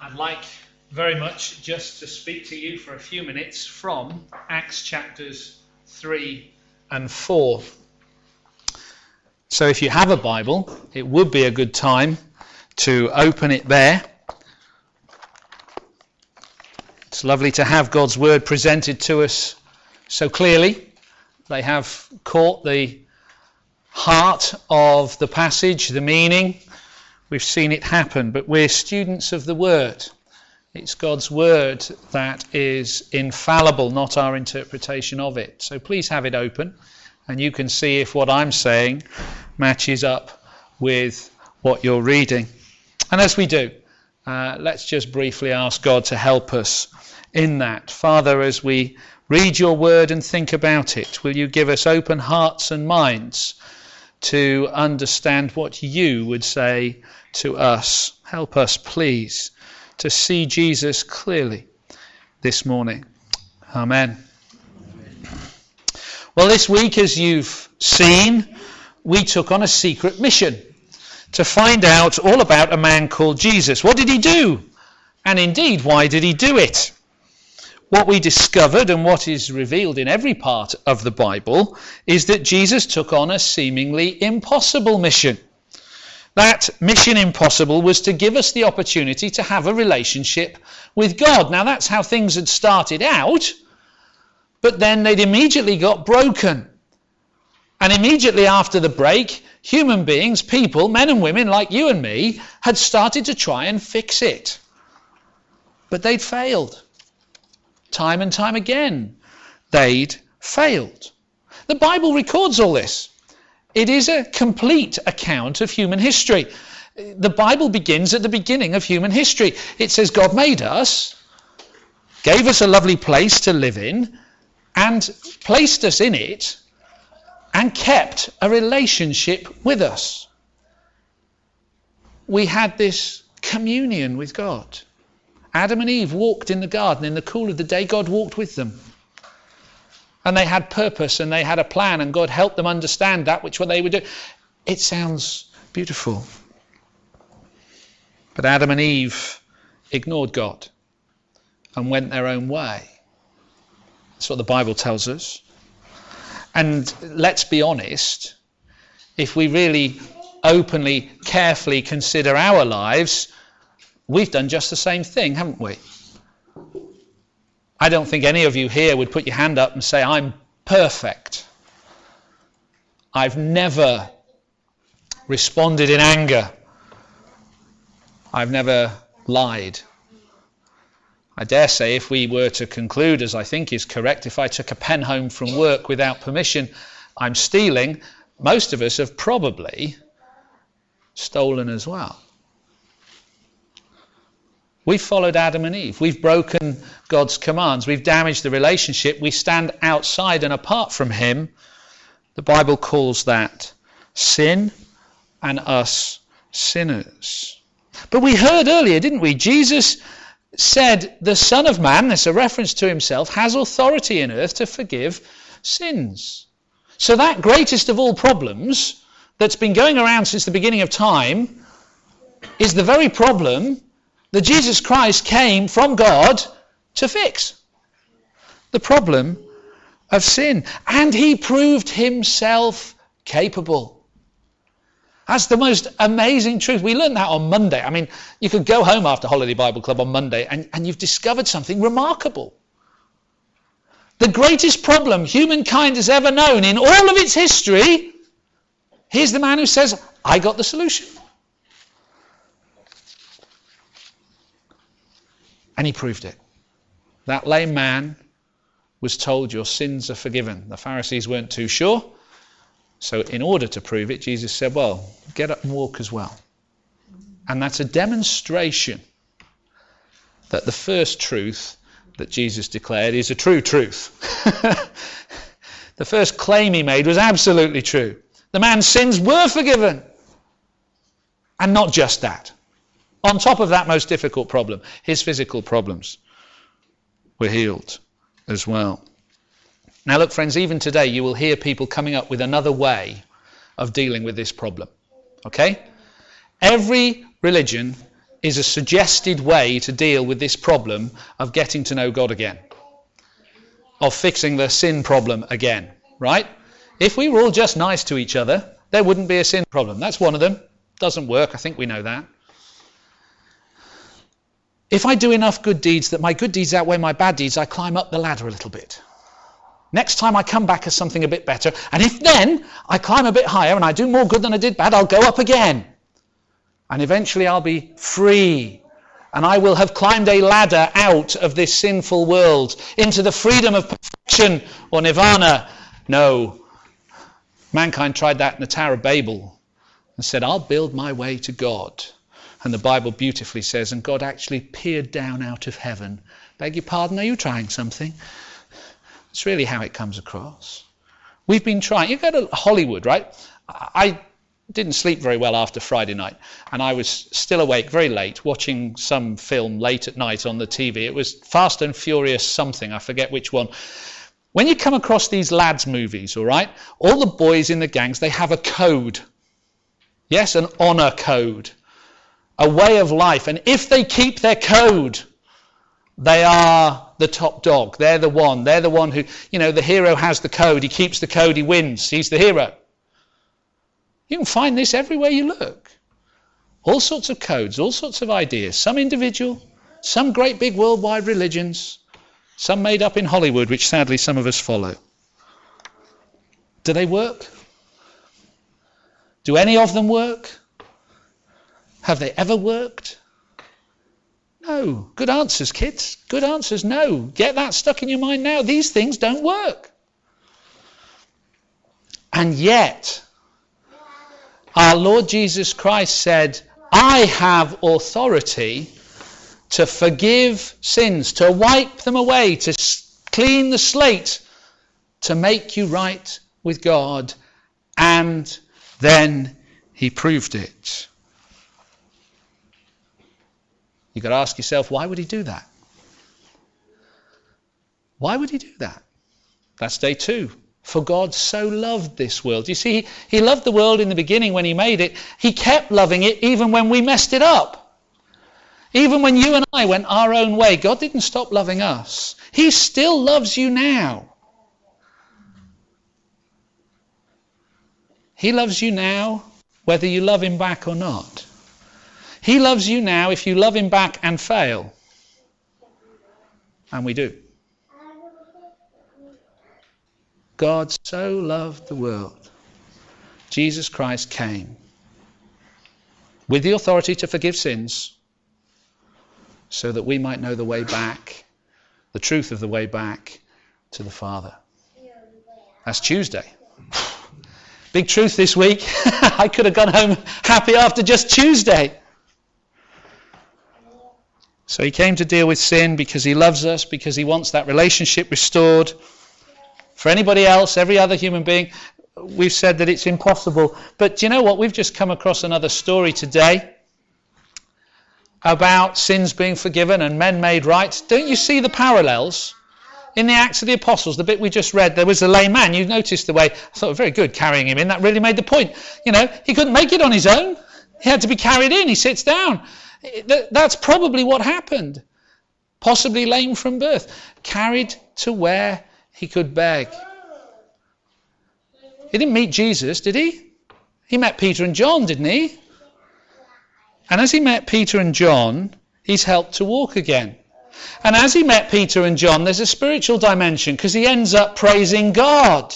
I'd like very much just to speak to you for a few minutes from Acts chapters 3 and 4. So if you have a Bible, it would be a good time to open it there. It's lovely to have God's word presented to us so clearly. They have caught the heart of the passage, the meaning. We've seen it happen, but we're students of the word. It's God's word that is infallible, not our interpretation of it. So please have it open, and you can see if what I'm saying matches up with what you're reading. And as we do, let's just briefly ask God to help us in that. Father, as we read your word and think about it, will you give us open hearts and minds to understand what you would say to us? Help us, please, to see Jesus clearly this morning. Amen. Well, this week, as you've seen, we took on a secret mission to find out all about a man called Jesus. What did he do? And indeed, why did he do it? What we discovered, and what is revealed in every part of the Bible, is that Jesus took on a seemingly impossible mission. That mission impossible was to give us the opportunity to have a relationship with God. Now that's how things had started out, but then they'd immediately got broken. And immediately after the break, human beings, people, men and women like you and me, had started to try and fix it. But they'd failed. Time and time again, they'd failed. The Bible records all this. It is a complete account of human history. The Bible begins at the beginning of human history. It says God made us, gave us a lovely place to live in, and placed us in it, and kept a relationship with us. We had this communion with God. Adam and Eve walked in the garden in the cool of the day. God walked with them. And they had purpose and they had a plan, and God helped them understand that which what they would do. It sounds beautiful. But Adam and Eve ignored God and went their own way. That's what the Bible tells us. And let's be honest, if we really openly, carefully consider our lives, we've done just the same thing, haven't we? I don't think any of you here would put your hand up and say, I'm perfect. I've never responded in anger. I've never lied. I dare say if we were to conclude, as I think is correct, if I took a pen home from work without permission, I'm stealing, most of us have probably stolen as well. We've followed Adam and Eve. We've broken God's commands. We've damaged the relationship. We stand outside and apart from him. The Bible calls that sin, and us sinners. But we heard earlier, didn't we? Jesus said the Son of Man, that's a reference to himself, has authority in earth to forgive sins. So that greatest of all problems that's been going around since the beginning of time is the very problem that Jesus Christ came from God to fix. The problem of sin. And he proved himself capable. That's the most amazing truth. We learned that on Monday. I mean, you could go home after Holiday Bible Club on Monday and you've discovered something remarkable. The greatest problem humankind has ever known in all of its history, here's the man who says, I got the solution. And he proved it. That lame man was told, your sins are forgiven. The Pharisees weren't too sure. So in order to prove it, Jesus said, well, get up and walk as well. And that's a demonstration that the first truth that Jesus declared is a true truth. The first claim he made was absolutely true. The man's sins were forgiven. And not just that. On top of that most difficult problem, his physical problems were healed as well. Now look, friends, even today you will hear people coming up with another way of dealing with this problem. Okay? Every religion is a suggested way to deal with this problem of getting to know God again, of fixing the sin problem again, right? If we were all just nice to each other, there wouldn't be a sin problem. That's one of them. Doesn't work. I think we know that. If I do enough good deeds that my good deeds outweigh my bad deeds, I climb up the ladder a little bit. Next time I come back as something a bit better, and if then I climb a bit higher and I do more good than I did bad, I'll go up again. And eventually I'll be free. And I will have climbed a ladder out of this sinful world into the freedom of perfection or nirvana. No. Mankind tried that in the Tower of Babel and said, I'll build my way to God. And the Bible beautifully says, and God actually peered down out of heaven. Beg your pardon, are you trying something? It's really how it comes across. We've been trying. You go to Hollywood, right? I didn't sleep very well after Friday night, and I was still awake very late watching some film late at night on the TV. It was Fast and Furious something, I forget which one. When you come across these lads movies, all right, all the boys in the gangs, they have a code. Yes, an honor code, a way of life. And if they keep their code, they are the top dog. They're the one who, the hero has the code. He keeps the code, he wins. He's the hero. You can find this everywhere you look. All sorts of codes, all sorts of ideas. Some individual, some great big worldwide religions, some made up in Hollywood, which sadly some of us follow. Do they work? Do any of them work? Have they ever worked? No. Good answers, kids. Good answers, no. Get that stuck in your mind now. These things don't work. And yet, our Lord Jesus Christ said, I have authority to forgive sins, to wipe them away, to clean the slate, to make you right with God. And then he proved it. You've got to ask yourself, why would he do that? Why would he do that? That's day 2. For God so loved this world. You see, he loved the world in the beginning when he made it. He kept loving it even when we messed it up. Even when you and I went our own way, God didn't stop loving us. He still loves you now. He loves you now, whether you love him back or not. He loves you now if you love him back and fail. And we do. God so loved the world. Jesus Christ came with the authority to forgive sins so that we might know the way back, the truth of the way back to the Father. That's Tuesday. Big truth this week. I could have gone home happy after just Tuesday. So he came to deal with sin because he loves us, because he wants that relationship restored. For anybody else, every other human being, we've said that it's impossible. But do you know what? We've just come across another story today about sins being forgiven and men made right. Don't you see the parallels? In the Acts of the Apostles, the bit we just read, there was a lame man. You noticed the way, I thought, very good carrying him in. That really made the point. He couldn't make it on his own. He had to be carried in. He sits down. That's probably what happened. Possibly lame from birth. Carried to where he could beg. He didn't meet Jesus, did he? He met Peter and John, didn't he? And as he met Peter and John, he's helped to walk again. And as he met Peter and John, there's a spiritual dimension because he ends up praising God.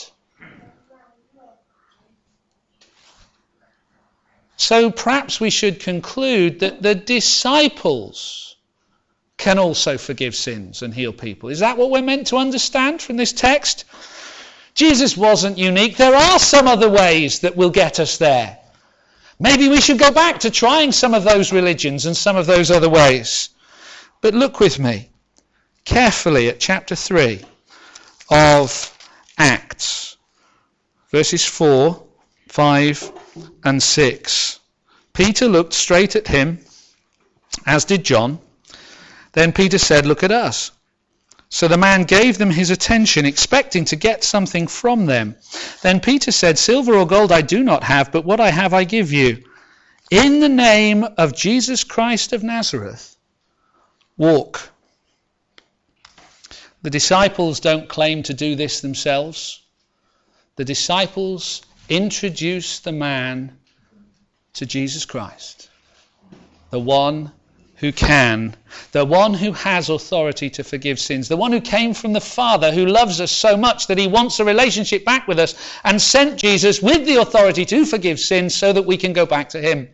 So perhaps we should conclude that the disciples can also forgive sins and heal people. Is that what we're meant to understand from this text? Jesus wasn't unique. There are some other ways that will get us there. Maybe we should go back to trying some of those religions and some of those other ways. But look with me carefully at chapter 3 of Acts, verses 4, 5 and 6. Peter looked straight at him, as did John. Then Peter said, "Look at us." So the man gave them his attention, expecting to get something from them. Then Peter said, "Silver or gold I do not have, but what I have I give you. In the name of Jesus Christ of Nazareth, walk. The disciples don't claim to do this themselves. The disciples introduce the man to Jesus Christ, the one who can, the one who has authority to forgive sins, the one who came from the Father, who loves us so much that he wants a relationship back with us and sent Jesus with the authority to forgive sins so that we can go back to him.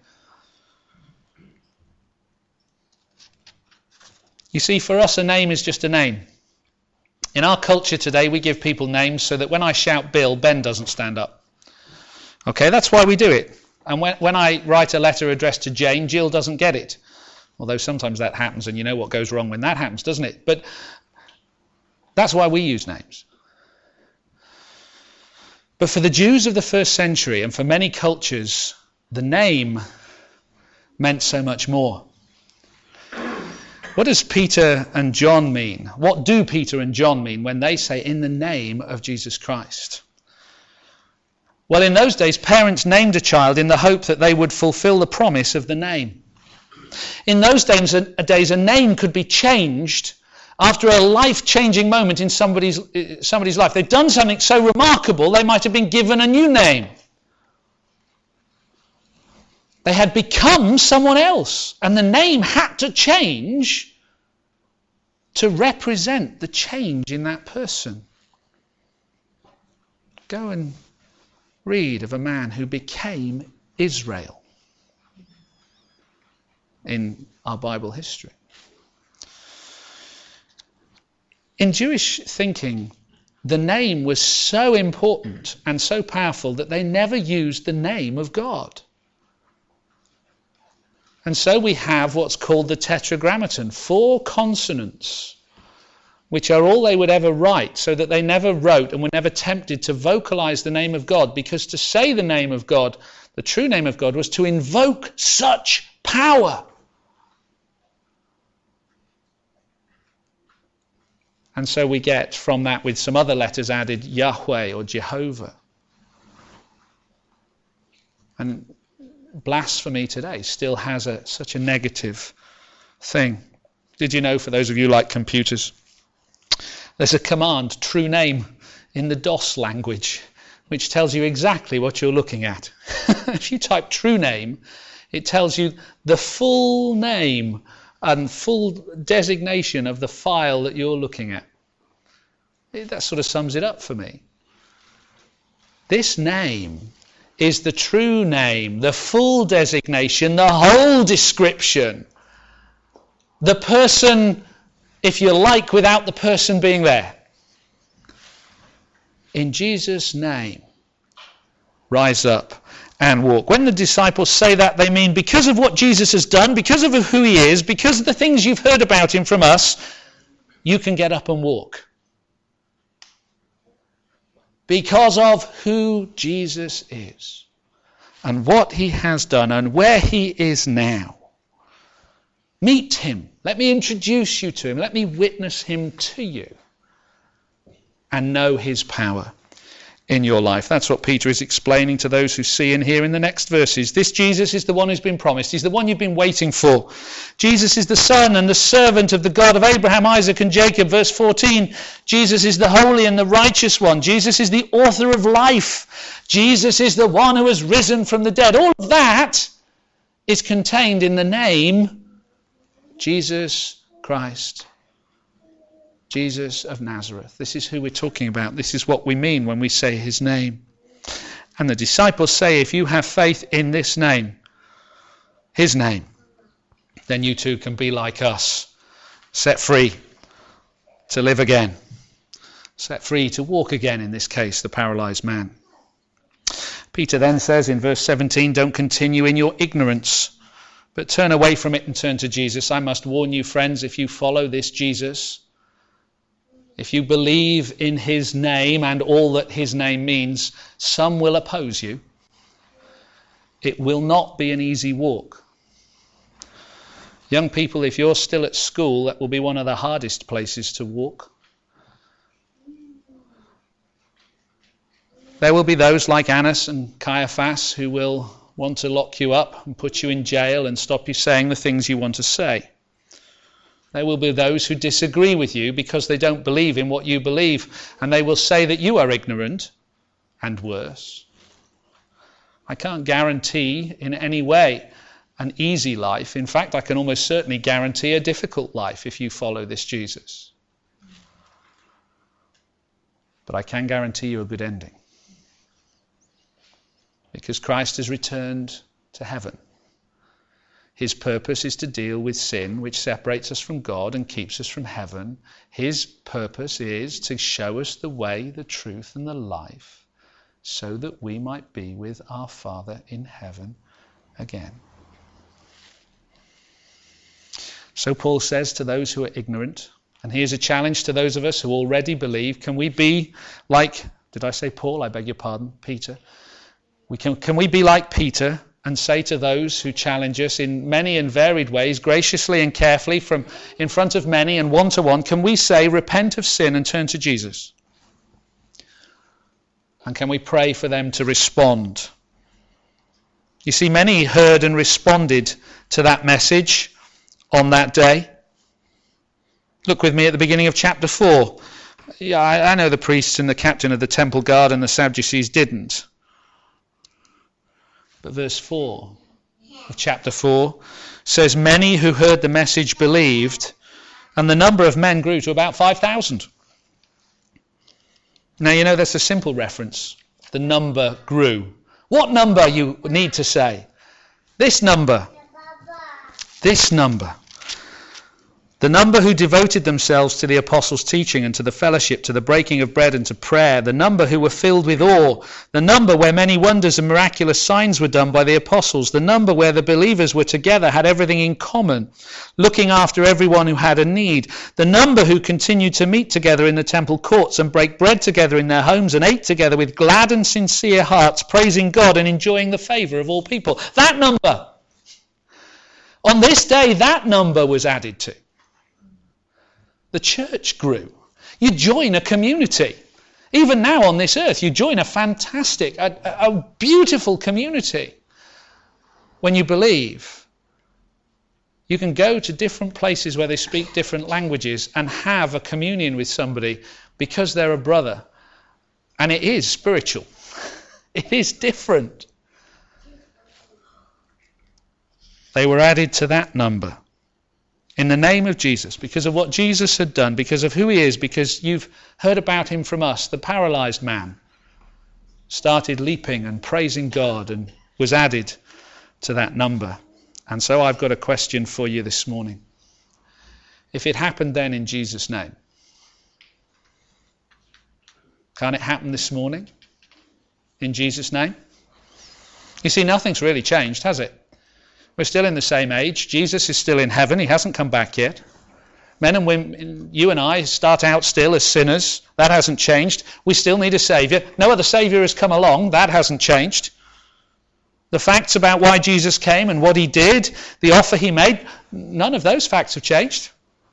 You see, for us, a name is just a name. In our culture today, we give people names so that when I shout Bill, Ben doesn't stand up. Okay, that's why we do it. And when I write a letter addressed to Jane, Jill doesn't get it. Although sometimes that happens, and you know what goes wrong when that happens, doesn't it? But that's why we use names. But for the Jews of the first century, and for many cultures, the name meant so much more. What does Peter and John mean? What do Peter and John mean when they say, in the name of Jesus Christ? Well, in those days, parents named a child in the hope that they would fulfill the promise of the name. In those days, a name could be changed after a life-changing moment in somebody's life. They'd done something so remarkable, they might have been given a new name. They had become someone else, and the name had to change to represent the change in that person. Go and read of a man who became Israel in our Bible history. In Jewish thinking, the name was so important and so powerful that they never used the name of God. And so we have what's called the Tetragrammaton, 4 consonants, which are all they would ever write, so that they never wrote and were never tempted to vocalize the name of God, because to say the name of God, the true name of God, was to invoke such power. And so we get from that, with some other letters added, Yahweh or Jehovah. And blasphemy today still has such a negative thing. Did you know, for those of you who like computers, there's a command, true name, in the DOS language, which tells you exactly what you're looking at. If you type true name, it tells you the full name and full designation of the file that you're looking at. That sort of sums it up for me. This name is the true name, the full designation, the whole description. The person, if you like, without the person being there. In Jesus' name, rise up and walk. When the disciples say that, they mean because of what Jesus has done, because of who he is, because of the things you've heard about him from us, you can get up and walk. Because of who Jesus is and what he has done and where he is now. Meet him. Let me introduce you to him. Let me witness him to you and know his power in your life. That's what Peter is explaining to those who see and hear in the next verses. This Jesus is the one who's been promised. He's the one you've been waiting for. Jesus is the Son and the servant of the God of Abraham, Isaac and Jacob. Verse 14, Jesus is the holy and the righteous one. Jesus is the author of life. Jesus is the one who has risen from the dead. All of that is contained in the name Jesus Christ. Jesus of Nazareth. This is who we're talking about. This is what we mean when we say his name. And the disciples say, if you have faith in this name, his name, then you too can be like us, set free to live again, set free to walk again, in this case, the paralyzed man. Peter then says in verse 17, don't continue in your ignorance, but turn away from it and turn to Jesus. I must warn you, friends, if you follow this Jesus, if you believe in his name and all that his name means, some will oppose you. It will not be an easy walk. Young people, if you're still at school, that will be one of the hardest places to walk. There will be those like Annas and Caiaphas who will want to lock you up and put you in jail and stop you saying the things you want to say. There will be those who disagree with you because they don't believe in what you believe, and they will say that you are ignorant and worse. I can't guarantee in any way an easy life. In fact, I can almost certainly guarantee a difficult life if you follow this Jesus. But I can guarantee you a good ending. Because Christ has returned to heaven. His purpose is to deal with sin, which separates us from God and keeps us from heaven. His purpose is to show us the way, the truth, and the life, so that we might be with our Father in heaven again. So Paul says to those who are ignorant, and here's a challenge to those of us who already believe, can we be like, did I say Paul? I beg your pardon, Peter. Can we be like Peter and say to those who challenge us in many and varied ways, graciously and carefully, from in front of many and one-to-one, can we say, repent of sin and turn to Jesus? And can we pray for them to respond? You see, many heard and responded to that message on that day. Look with me at the beginning of chapter 4. Yeah, I know the priests and the captain of the temple guard and the Sadducees didn't. But verse 4 of chapter 4 says, many who heard the message believed, and the number of men grew to about 5,000. Now, you know, that's a simple reference. The number grew. What number you need to say? This number. This number. The number who devoted themselves to the apostles' teaching and to the fellowship, to the breaking of bread and to prayer. The number who were filled with awe. The number where many wonders and miraculous signs were done by the apostles. The number where the believers were together, had everything in common, looking after everyone who had a need. The number who continued to meet together in the temple courts and break bread together in their homes and ate together with glad and sincere hearts, praising God and enjoying the favour of all people. That number. On this day, that number was added to. The church grew. You join a community. Even now on this earth, you join a fantastic, a beautiful community. When you believe, you can go to different places where they speak different languages and have a communion with somebody because they're a brother. And it is spiritual. It is different. They were added to that number. In the name of Jesus, because of what Jesus had done, because of who he is, because you've heard about him from us, the paralyzed man started leaping and praising God and was added to that number. And so I've got a question for you this morning. If it happened then in Jesus' name, can it happen this morning in Jesus' name? You see, nothing's really changed, has it? We're still in the same age. Jesus is still in heaven. He hasn't come back yet. Men and women, you and I, start out still as sinners. That hasn't changed. We still need a Saviour. No other Saviour has come along. That hasn't changed. The facts about why Jesus came and what he did, the offer he made, none of those facts have changed.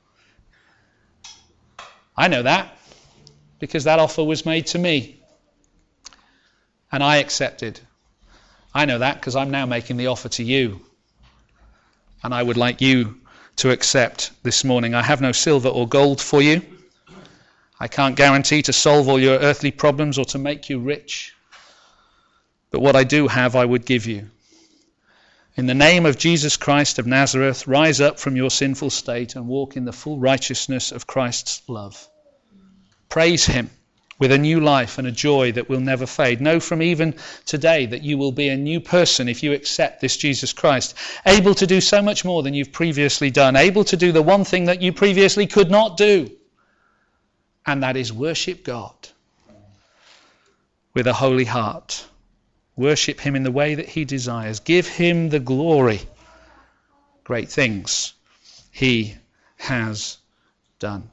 I know that because that offer was made to me. And I accepted. I know that because I'm now making the offer to you. And I would like you to accept this morning. I have no silver or gold for you. I can't guarantee to solve all your earthly problems or to make you rich. But what I do have, I would give you. In the name of Jesus Christ of Nazareth, rise up from your sinful state and walk in the full righteousness of Christ's love. Praise him with a new life and a joy that will never fade. Know from even today that you will be a new person if you accept this Jesus Christ, able to do so much more than you've previously done, able to do the one thing that you previously could not do, and that is worship God with a holy heart. Worship him in the way that he desires. Give him the glory. Great things he has done.